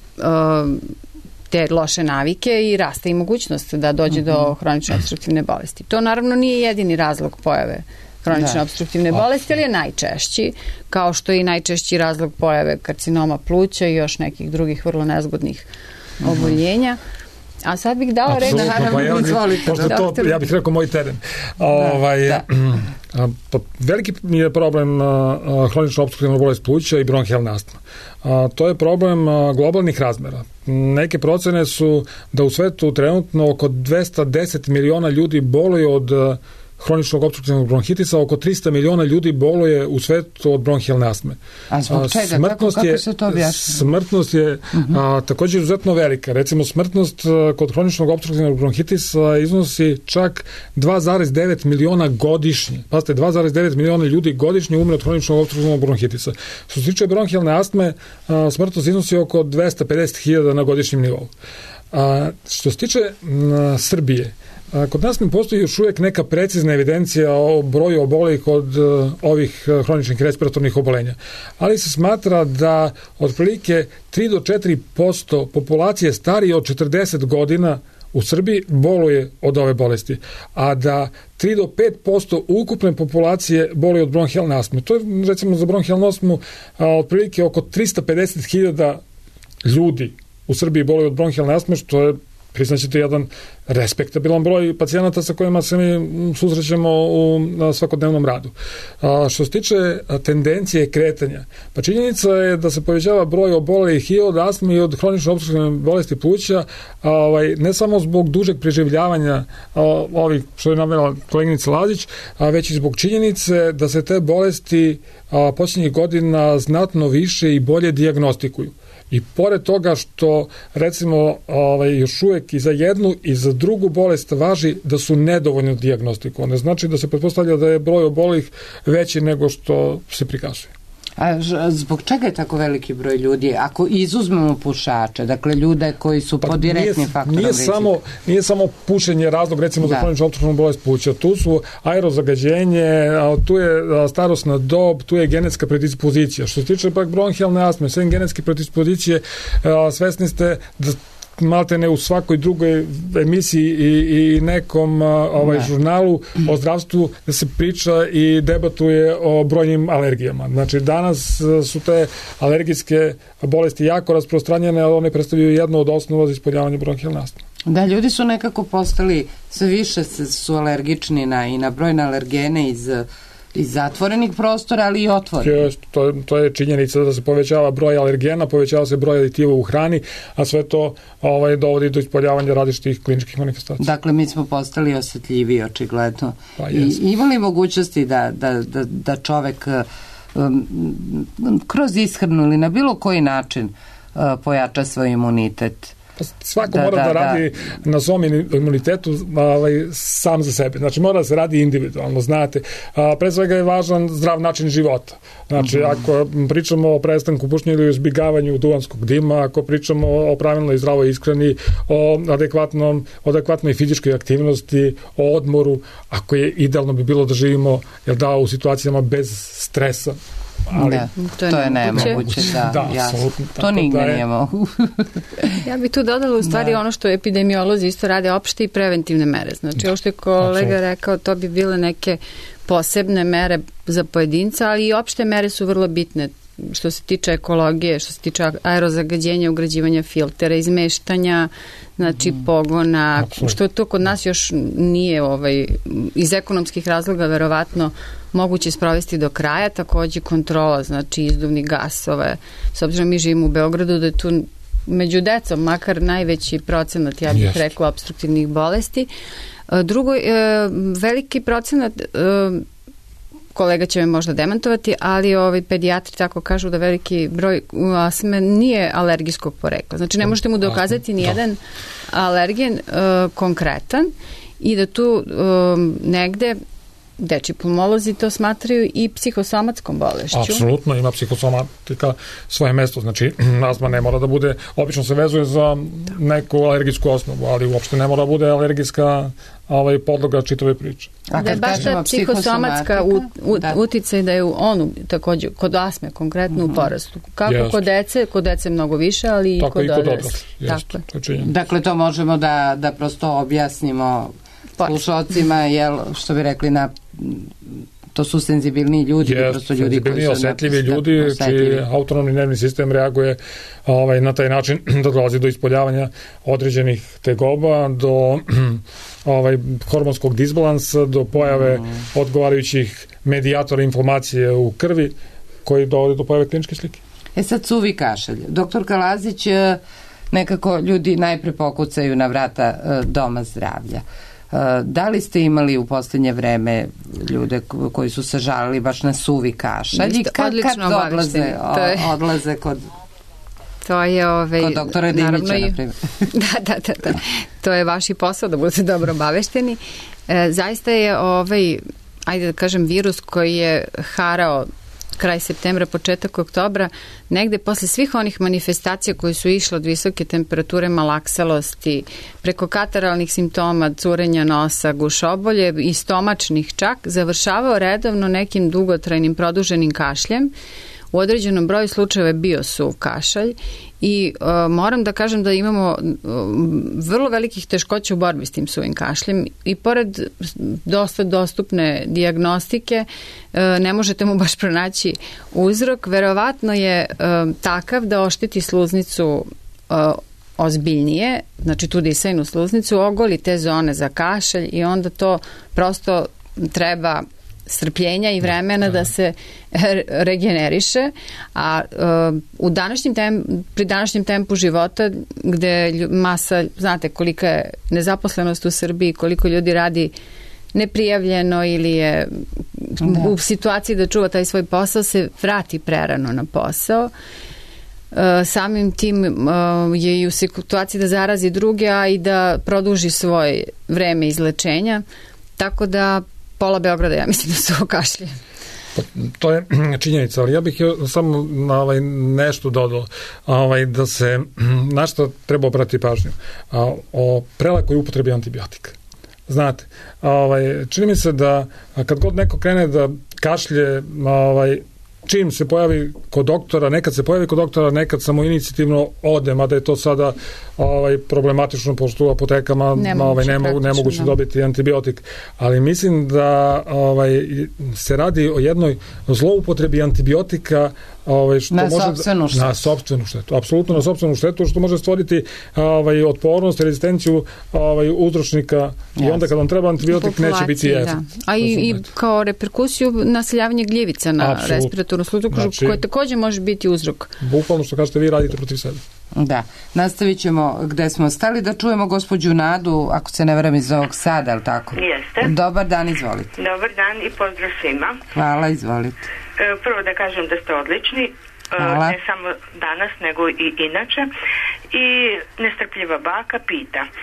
o, te loše navike i raste i mogućnost da dođe mm-hmm. do hronične opstruktivne bolesti. To naravno nije jedini razlog pojave hronične opstruktivne bolesti, ali je najčešći, kao što je i najčešći razlog pojave karcinoma pluća i još nekih drugih vrlo nezgodnih mm-hmm. oboljenja. A sad bih dala reč, naravno, pa ja, izvolite. To, ja bih rekao moj teren. Da, ovaj, da. Pa, veliki je problem a, hronična opstruktivna bolest pluća i bronhijalna astma. A, to je problem a, globalnih razmera. Neke procene su da u svetu trenutno oko dvesta deset miliona ljudi boluje od a, hroničnog opstruktivnog bronhitisa, oko tristo miliona ljudi boluje u svetu od bronhijalne astme. A zbog čega? Smrtnost kako, je, kako se to objašnjava? Smrtnost je uh-huh. a, također izuzetno velika. Recimo, smrtnost a, kod hroničnog opstruktivnog bronhitisa iznosi čak dva zarez devet miliona godišnje. Pazite, dva zarez devet miliona ljudi godišnje umre od hroničnog opstruktivnog bronhitisa. Što se tiče bronhijalne astme, a, smrtnost iznosi oko dvesta pedeset hiljada na godišnjem nivou. A, što se tiče a, Srbije, a, kod nas ne postoji još uvijek neka precizna evidencija o broju obolelih od a, ovih a, hroničnih respiratornih obolenja. Ali se smatra da otprilike tri do četiri posto populacije starije od četrdeset godina u Srbiji boluje od ove bolesti, a da tri do pet posto ukupne populacije boluje od bronhijalne astme. To je, recimo, za bronhijalnu astmu a, otprilike oko tristo pedeset hiljada ljudi u Srbiji boluje od bronhijalne astme, što je, priznaćete, jedan respektabilan broj pacijenata sa kojima se mi susrećemo u svakodnevnom radu. A, što se tiče tendencije kretanja, pa činjenica je da se povećava broj obolelih i od astme i od hronične opstruktivne bolesti pluća, a, ovaj, ne samo zbog dužeg preživljavanja a, ovih, što je navela koleginica Lazić, a već i zbog činjenice da se te bolesti a, posljednjih godina znatno više i bolje dijagnostikuju. I pored toga što, recimo, ovaj, još uvijek i za jednu i za drugu bolest važi da su nedovoljno dijagnostikovane. Znači da se pretpostavlja da je broj obolelih veći nego što se prikazuje. A zbog čega je tako veliki broj ljudi? Ako izuzmemo pušače, dakle ljude koji su pod direktnim faktorom nije rizika. Samo, nije samo pušenje razlog, recimo, za hroničnu opstruktivnu bolest pluća. Tu su aerozagađenje, tu je starosna dob, tu je genetska predispozicija. Što se tiče pak bronhijalne astme, sve genetske predispozicije, svesni ste da malte ne u svakoj drugoj emisiji i, i nekom ovaj, žurnalu o zdravstvu da se priča i debatuje o brojnim alergijama. Znači, danas su te alergijske bolesti jako rasprostranjene, ali one predstavljaju jednu od osnova za ispoljavanje bronhijalne astme. Da, ljudi su nekako postali, sve više su alergični na, i na brojne alergene iz iz zatvorenih prostora, ali i otvorenih. Jest, to, to je činjenica da se povećava broj alergena, povećava se broj aditiva u hrani, a sve to ovaj, dovodi do ispoljavanja različitih kliničkih manifestacija. Dakle, mi smo postali osjetljiviji, očigledno. Pa, I ima li mogućnosti da, da, da, da čovek um, kroz ishranu ili na bilo koji način uh, pojača svoj imunitet? Svako da, mora da, da radi da. na svom imunitetu ovaj, sam za sebe. Znači, mora da se radi individualno, znate. A, pre svega je važan zdrav način života. Znači, uh-huh. ako pričamo o prestanku pušenja ili izbjegavanju duvanskog dima, ako pričamo o pravilnoj i zdravoj ishrani, o adekvatnom, adekvatnoj fizičkoj aktivnosti, o odmoru, ako je idealno bi bilo da živimo, jel da, u situacijama bez stresa. Ali, da, to je, to je nemoguće, da, da jasno. To nigde da nije mogu. Ja bih tu dodala u stvari da. ono što epidemiolozi isto rade, opšte i preventivne mere. Znači, ovo što je kolega Absolut. rekao, to bi bile neke posebne mere za pojedinca, ali i opšte mere su vrlo bitne što se tiče ekologije, što se tiče aerozagađenja, ugrađivanja filtera, izmeštanja, znači mm. pogona, Absolut. što to kod nas još nije ovaj, iz ekonomskih razloga verovatno moguće sprovesti do kraja, takođe kontrola, znači izduvnih gasova. S obzirom mi živimo u Beogradu, da je tu među decom makar najveći procenat, ja bih yes. rekla, obstruktivnih bolesti. Drugo, veliki procenat, kolega će me možda demantovati, ali ovi pedijatri tako kažu da veliki broj astme nije alergijskog porekla. Znači ne možete mu dokazati ni jedan alergen uh, konkretan i da tu um, negde dečji pulmolozi to smatraju i psihosomatskom bolešću. Apsolutno, ima psihosomatika svoje mesto. Znači, astma ne mora da bude, obično se vezuje za neku alergijsku osnovu, ali uopšte ne mora da bude alergijska ovaj, podloga čitave priče. A da je baš ta psihosomatska u, u, da. uticaj da je on također kod astme konkretno uh-huh. u porastu. Kako Jest. kod dece, kod dece mnogo više, ali Tako i kod odraslih. Dakle, to možemo da, da prosto objasnimo slušalcima, jel, što bi rekli, na to su senzibilni ljudi, yes, prosto ljudi koji su osetljivi ljudi, čiji autonomni nervni sistem reaguje ovaj, na taj način da dolazi do ispoljavanja određenih tegoba, do ovaj, hormonskog disbalansa, do pojave mm. odgovarajućih medijatora inflamacije u krvi, koji dovode do pojave kliničke slike. E sad, suvi kašalj. Doktorka Lazić, nekako ljudi najpre pokucaju na vrata doma zdravlja. Da li ste imali u poslednje vreme ljude koji su se žalili baš na suvi kašalj i kad, kad odlaze, je... odlaze kod... To je ovaj, kod doktora Dimića, na primjer. da, da, da, da. To je vaš posao da budete dobro obavešteni. E, zaista je ovaj, ajde da kažem, virus koji je harao kraj septembra, početak oktobra, negde posle svih onih manifestacija koji su išle od visoke temperature, malaksalosti, preko kataralnih simptoma, curenja nosa, gušobolje i stomačnih čak, završavao redovno nekim dugotrajnim produženim kašljem. U određenom broju slučajeva je bio suv kašalj i uh, moram da kažem da imamo uh, vrlo velikih teškoća u borbi s tim suvim kašljem i pored dosta dostupne dijagnostike uh, ne možete mu baš pronaći uzrok. Verovatno je uh, takav da ošteti sluznicu uh, ozbiljnije, znači tu disajnu sluznicu, ogoli te zone za kašalj i onda to prosto treba strpljenja i vremena da se regeneriše, a uh, u današnjem tempu, pri današnjem tempu života gde masa, znate kolika je nezaposlenost u Srbiji, koliko ljudi radi neprijavljeno ili je da. u situaciji da čuva taj svoj posao, se vrati prerano na posao. Uh, samim tim uh, je i u situaciji da zarazi druge, a i da produži svoje vreme izlečenja, tako da pola Beograda, ja mislim da su kašlje. Pa, to je činjenica, ali ja bih samo na ovaj nešto dodao, ovaj, da se na što treba obrati pažnju. A, o prelakoj upotrebi antibiotika. Znate, ovaj, čini mi se da kad god neko krene da kašlje, ovaj, čim se pojavi kod doktora, nekad se pojavi kod doktora, nekad samo inicijativno ode, mada je to sada ovaj, problematično, pošto u apotekama nemoguće, ovaj, ne, mogu, ne mogu se dobiti antibiotik. Ali mislim da ovaj, se radi o jednoj zloupotrebi antibiotika ovaj, što na može sopstvenu štetu. Na sopstvenu štetu. Apsolutno na sopstvenu štetu, što može stvoriti ovaj, otpornost i rezistenciju ovaj, uzročnika yes. i onda kad vam treba antibiotik neće biti efekt. Da. A i, i kao reperkusiju naseljavanje gljivica na respiratornu slučaju, znači, koje takođe može biti uzrok. Bukvalno što kažete, vi radite protiv sebe. Da, nastavit ćemo gde smo stali, da čujemo gospođu Nadu, ako se ne varam iz Novog Sada, ali tako? Jeste. Dobar dan, izvolite. Dobar dan i pozdrav svima. Hvala, izvolite. E, prvo da kažem da ste odlični, Hvala. Ne samo danas, nego i inače. I nestrpljiva baka pita. E,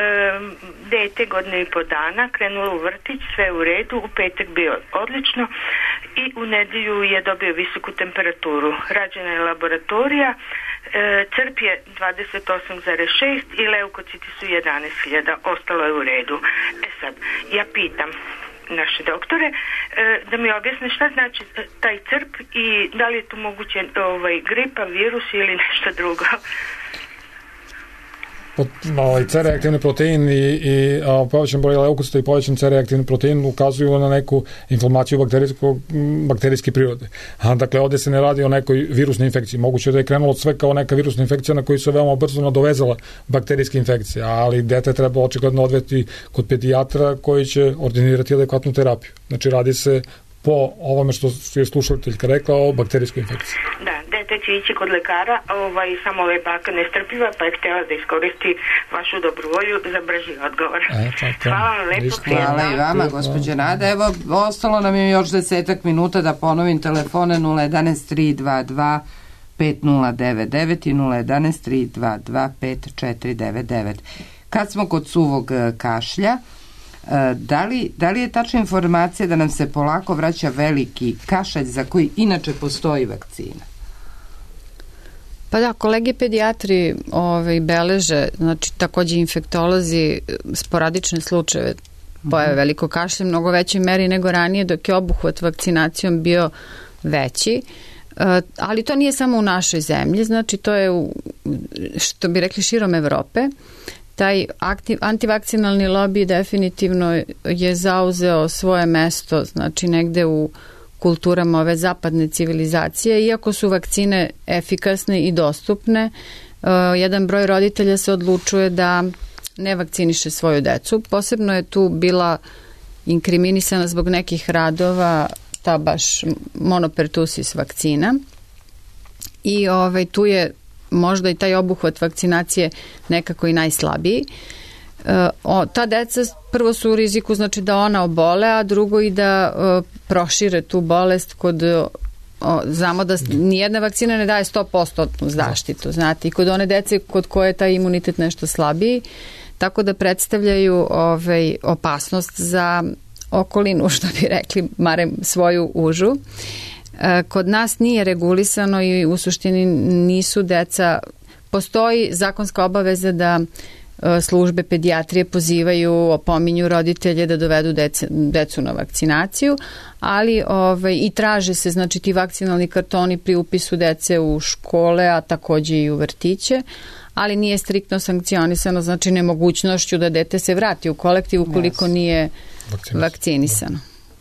dete godinu i po dana krenulo u vrtić, sve u redu, u petak bio odlično i u nedelju je dobio visoku temperaturu. Rađena je laboratorija, e, crp je dvadeset osam zarez šest i leukociti su jedanaest hiljada, ostalo je u redu. E sad, ja pitam naše doktore da mi objasne šta znači taj crp i da li je tu moguće ovaj, gripa, virus ili nešto drugo. Ovaj, C-reaktivni protein i, i povećan broj leukocita i povećan C-reaktivni protein ukazuju na neku inflamaciju bakterijske prirode. A, dakle, ovdje se ne radi o nekoj virusnoj infekciji. Moguće da je krenulo sve kao neka virusna infekcija na koju se veoma brzo nadovezala bakterijska infekcija, ali dete treba očigledno odvesti kod pedijatra koji će ordinirati adekvatnu terapiju. Znači, radi se po ovome što je slušateljka rekla o bakterijskoj infekciji. Da, dete će ići kod lekara, ovaj, samo ove baka nestrpljiva, pa je htjela da iskoristi vašu dobru volju za brži odgovor. E, hvala vam lepo. Hvala i vama, gospođa Nada. Evo, ostalo nam je još desetak minuta da ponovim telefone nula jedan tri dva dva pet nula devet devet i nula jedan tri dva dva pet četiri devet devet. Kad smo kod suvog kašlja, Da li, da li je tačna informacija da nam se polako vraća veliki kašalj za koji inače postoji vakcina? Pa da, kolege pedijatri ovaj, beleže, znači takođe infektolozi, sporadične slučajeve pojave veliko kašlje, mnogo većoj meri nego ranije, dok je obuhvat vakcinacijom bio veći. Ali to nije samo u našoj zemlji, znači to je, u, što bi rekli, širom Evrope. Taj aktiv, antivakcinalni lobby definitivno je zauzeo svoje mesto, znači negde u kulturama ove zapadne civilizacije. Iako su vakcine efikasne i dostupne, uh, jedan broj roditelja se odlučuje da ne vakciniše svoju decu. Posebno je tu bila inkriminisana zbog nekih radova ta baš monopertusis vakcina. I ovaj, tu je možda i taj obuhvat vakcinacije nekako i najslabiji. o, ta deca prvo su u riziku, znači da ona obole, a drugo i da o, prošire tu bolest kod o, znamo da nijedna vakcina ne daje sto posto zaštitu, znate, i kod one dece kod koje je taj imunitet nešto slabiji, tako da predstavljaju ovaj, opasnost za okolinu, što bi rekli, marem svoju užu. E, kod nas nije regulisano i u suštini nisu deca, postoji zakonska obaveza da službe pedijatrije pozivaju, opominju roditelje da dovedu dece, decu na vakcinaciju, ali ovaj, i traže se, znači, ti vakcinalni kartoni pri upisu dece u škole, a takođe i u vrtiće, ali nije striktno sankcionisano, znači nemogućnošću da dete se vrati u kolektiv ukoliko nije vakcinisano.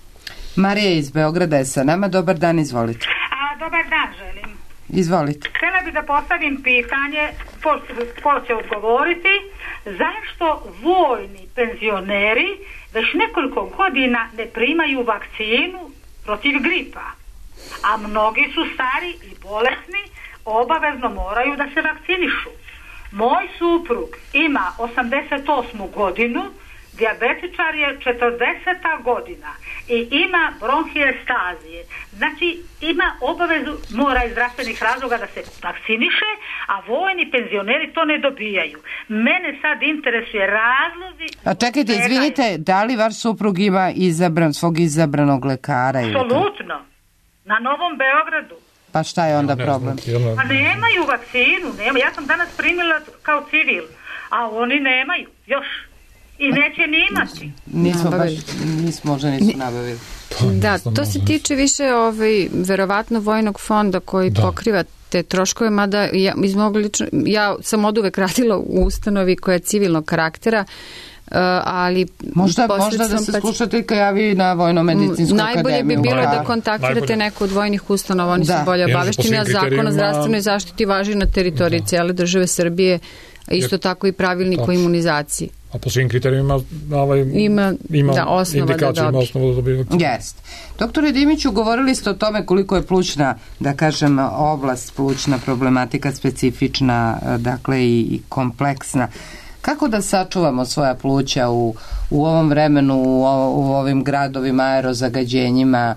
Marija iz Beograda je sa nama. Dobar dan, izvolite. A, dobar dan, želim. Izvolite. Htjela bih da postavim pitanje, ko, ko će odgovoriti, zašto vojni penzioneri već nekoliko godina ne primaju vakcinu protiv gripa, a mnogi su stari i bolesni, obavezno moraju da se vakcinišu. Moj suprug ima osamdeset osmu godinu, dijabetičar je četrdeseta godina i ima bronhijestazije. Znači, ima obavezu, mora iz zdravstvenih razloga da se vakciniše, a vojni penzioneri to ne dobijaju. Mene sad interesuje razlozi... A čekajte, izvinite, da li vaš suprug ima izabran, svog izabranog lekara? Apsolutno. Na Novom Beogradu. Pa šta je onda problem? Pa nemaju vakcinu. Nema. Ja sam danas primila kao civil, a oni nemaju još. I neće ni imati. Nismo baš, nismo možda nisu nabavili. Da, to se tiče više ovaj, verovatno vojnog fonda koji da. pokriva te troškove, mada ja, iz mog lično, ja sam od uvek radila u ustanovi koja je civilnog karaktera, Uh, ali možda, možda da se paci... slušateljka javi na Vojno-medicinsku akademiju. Najbolje bi bilo da kontaktirate najbolje. neku od vojnih ustanova, oni da. su bolje obavešteni, a zakon o zdravstvenoj zaštiti važi na teritoriji da. cijele države Srbije, isto tako i pravilnik o imunizaciji. A po svim kriterijima ovaj, ima, ima da, osnova indikaciju, da ima osnovu da dobije vakcinu. Jest. Doktore Dimiću, govorili ste o tome koliko je plućna, da kažem, oblast, plućna problematika specifična, dakle i, i kompleksna. Kako da sačuvamo svoja pluća u, u ovom vremenu, u, u ovim gradovima, aerozagađenjima?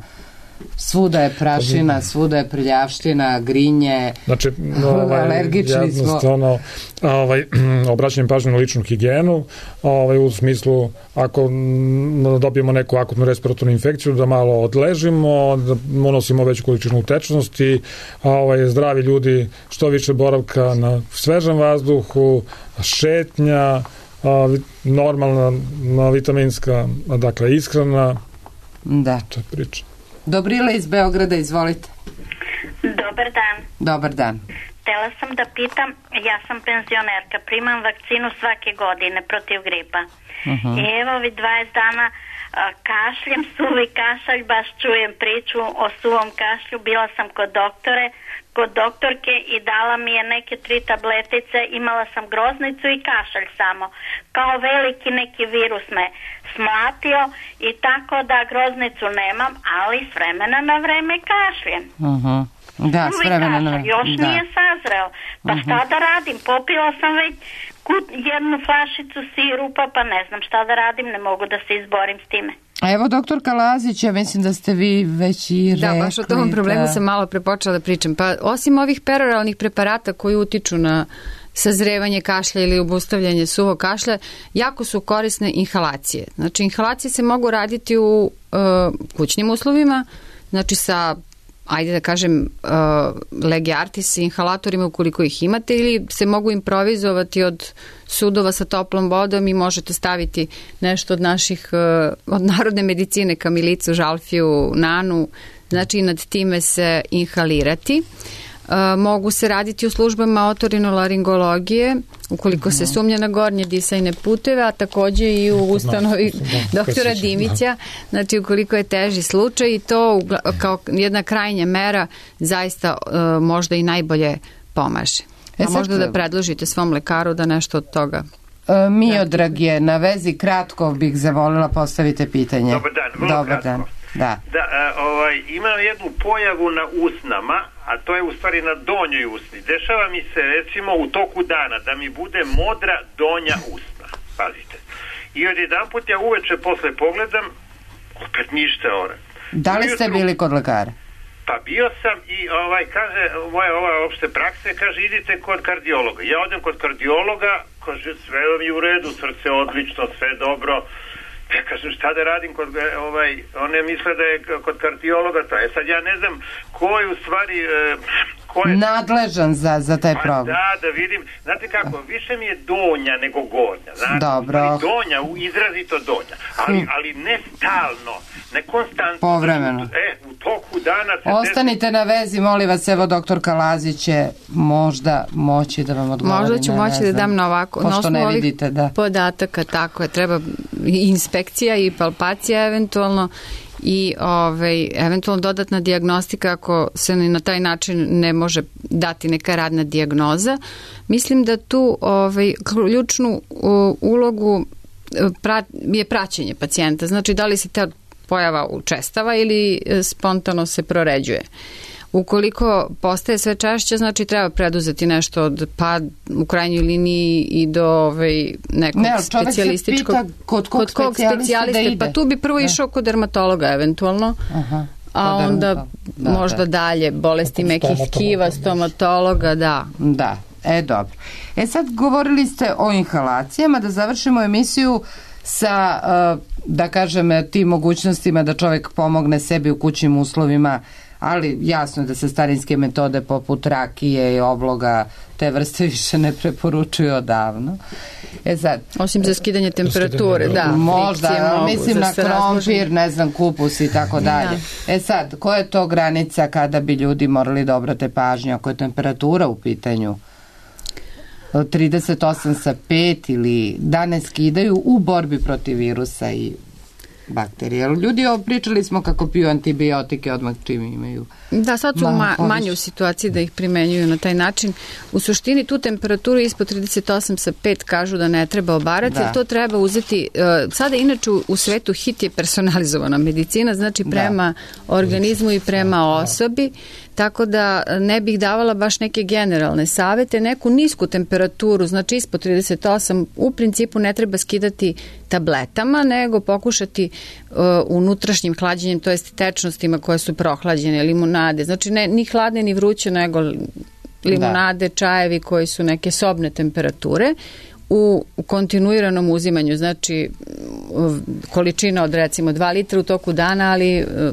Svuda je prašina, svuda je prljavština, grinje, znači, ovaj, alergični smo. Ovaj, obraćam pažnju na ličnu higijenu, ovaj, u smislu ako dobijemo neku akutnu respiratornu infekciju, da malo odležimo, da unosimo veću količinu tečnosti, ovaj, zdravi ljudi, što više boravka na svežem vazduhu, šetnja, normalna vitaminska, dakle, ishrana. Da. To je priča. Dobrila iz Beograda, izvolite. Dobar dan. Dobar dan. Htela sam da pitam, ja sam penzionerka, primam vakcinu svake godine protiv gripa. Uh-huh. I evo vi dvadeset dana a, kašljem, suvi kašalj, baš čujem priču o suvom kašlju, bila sam kod doktore, kod doktorke i dala mi je neke tri tabletice, imala sam groznicu i kašalj samo. Kao veliki neki virus me smlatio i tako da groznicu nemam, ali s vremena na vreme kašljem. Uh-huh. Da, s vremena na vreme. Još da. nije sazreo. Pa uh-huh. šta da radim? Popila sam već jednu flašicu sirupa, pa ne znam šta da radim, ne mogu da se izborim s time. A evo, doktorka Lazić, ja mislim da ste vi već i rekli. Da, baš o tom problemu da... sam malo prepočela da pričam. Pa osim ovih peroralnih preparata koji utiču na sazrevanje kašlja ili obustavljanje suvog kašlja, jako su korisne inhalacije. Znači, inhalacije se mogu raditi u uh, kućnim uslovima, znači sa, ajde da kažem, uh, lege artis inhalatorima ukoliko ih imate, ili se mogu improvizovati od sudova sa toplom vodom i možete staviti nešto od naših, uh, od narodne medicine, kamilicu, žalfiju, nanu, znači nad time se inhalirati. Uh, mogu se raditi u službama otorinolaringologije ukoliko se sumnja na gornje disajne puteve, a takođe i u ustanovi doktora Dimića, znači ukoliko je teži slučaj, i to kao jedna krajnja mera zaista uh, možda i najbolje pomaže. E, a možda da predložite svom lekaru da nešto od toga. E, Miodrag je na vezi, kratko bih zavolila, postavite pitanje. Dobar dan, vrlo Dobar kratko. Dan. Da. Da, a, ovaj, imam jednu pojavu na usnama, a to je u stvari na donjoj usni. Dešava mi se recimo u toku dana da mi bude modra donja usna. Pazite. i odjedan put ja uveče posle pogledam, opet ništa ora. Da li ste bili kod lekara? Pa bio sam i ovaj kaže, moja ova opšte prakse, kaže idite kod kardiologa. Ja odem kod kardiologa, kaže sve mi u redu, srce odlično, sve dobro. Ja kažem šta da radim kod ovaj, one misle da je kod kardiologa to. E sad ja ne znam ko je u stvari e, ko je nadležan za, za taj problem. Pa da, da vidim. Znate kako, više mi je donja nego gornja. Znate, dobro. Donja, izrazito donja. Ali, hm. ali ne stalno, ne konstantno. Povremeno. E, u toku dana se ostanite na vezi, molim vas, evo doktorka Lazić će možda moći da vam odgovori. Možda ću moći da dam na ovako, na osnovu ovih vidite, da. podataka, tako je, treba inspekcija i palpacija eventualno i ovaj, eventualno dodatna dijagnostika ako se na taj način ne može dati neka radna dijagnoza. Mislim da tu ovaj, ključnu ulogu pra, je praćenje pacijenta, znači da li se ta pojava učestava ili spontano se proređuje. Ukoliko postaje sve češće, znači treba preduzeti nešto od, pa u krajnjoj liniji i do ovaj, nekog ne, specijalističkog. Ne, kod kog, kog specijaliste da ide. Pa tu bi prvo da. išao kod dermatologa eventualno, aha, a onda da, možda da. dalje bolesti mekih tkiva, stomatologa, da. Da, e dobro. E sad govorili ste o inhalacijama, da završimo emisiju sa, da kažem, tim mogućnostima da čovjek pomogne sebi u kućnim uslovima, ali jasno je da se starinske metode poput rakije i obloga te vrste više ne preporučuju odavno. E sad, osim za skidanje temperature, da. Možda, mislim na krompir, ne znam, kupus i tako dalje. E sad, koja je to granica kada bi ljudi morali da obrate pažnju ako je temperatura u pitanju? trideset osam sa pet ili da ne skidaju u borbi protiv virusa i bakterije. Ljudi, pričali smo kako piju antibiotike odmah čim imaju. Da, sad su ma, manje u situaciji da ih primenjuju na taj način. U suštini tu temperaturu ispod trideset osam sa pet kažu da ne treba obarati, da. Jer to treba uzeti, uh, sada inače u, u svetu hit je personalizovana medicina, znači prema da. organizmu i prema osobi, tako da ne bih davala baš neke generalne savete, neku nisku temperaturu, znači ispod trideset osam, u principu ne treba skidati tabletama, nego pokušati uh, unutrašnjim hlađenjem, to jest tečnostima koje su prohlađene, limunade, znači ne, ni hladne ni vruće, nego limunade, da. čajevi koji su neke sobne temperature, u, u kontinuiranom uzimanju, znači količina od recimo dva litra u toku dana, ali uh,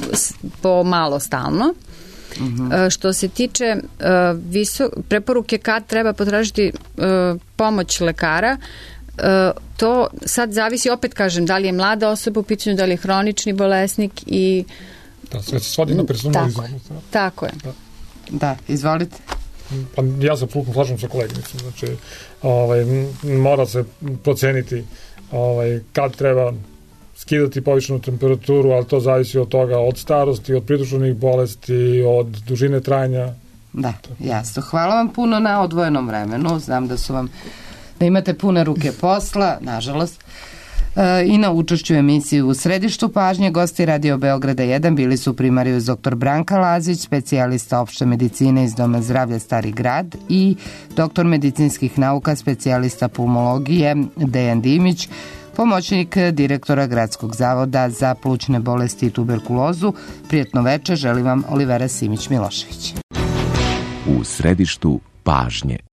po malo stalno. Uh-huh. Što se tiče uh, visok, preporuke kad treba potražiti uh, pomoć lekara, uh, to sad zavisi, opet kažem, da li je mlada osoba u pitanju, da li je hronični bolesnik i da, sve se svodi na personalizaciju. Tako, tako je. Da, da izvolite. Pa ja se apsolutno slažem sa koleginicom, znači ovaj, mora se proceniti ovaj, kad treba skidati povišenu temperaturu, ali to zavisi od toga, od starosti, od pridruženih bolesti, od dužine trajanja. Da, jasno. Hvala vam puno na odvojenom vremenu. Znam da su vam, da imate pune ruke posla, nažalost. E, i na učešću emisiju u središtu pažnje gosti Radio Beograda jedan bili su primarijus doktor Branka Lazić, specijalista opšte medicine iz Doma zdravlja Stari grad, i doktor medicinskih nauka, specijalista pulmologije Dejan Dimić, pomoćnik direktora Gradskog zavoda za plućne bolesti i tuberkulozu. Prijatno veče, želim vam Olivera Simić Milošević. U središtu pažnje.